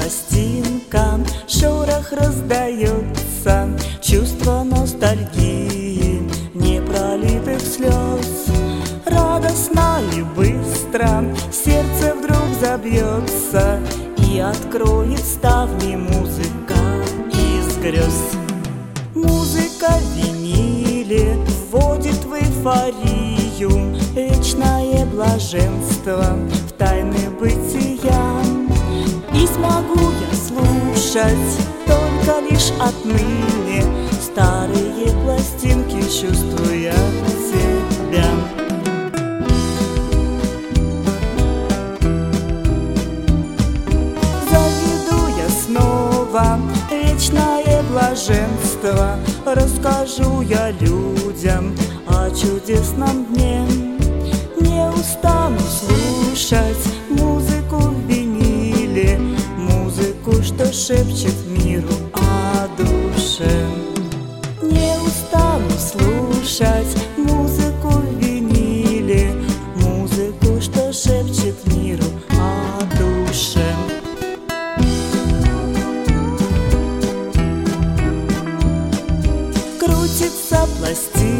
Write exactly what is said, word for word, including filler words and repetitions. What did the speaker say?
пластинка, шорох раздается, чувство ностальгии, непролитых слез. Радостно и быстро сердце вдруг забьется и откроет ставни музыка из грез. Музыка в виниле вводит в эйфорию, вечное блаженство в тайны бытия. И смогу я слушать только лишь отныне старые пластинки, чувствуя тебя. Заведу я снова вечное блаженство, расскажу я людям о чудесном дне. Не устану слушать музыку в виниле, музыку, что шепчет миру о душе. Не устану слушать музыку в виниле, музыку, что шепчет миру о душе. Крутится пластинка,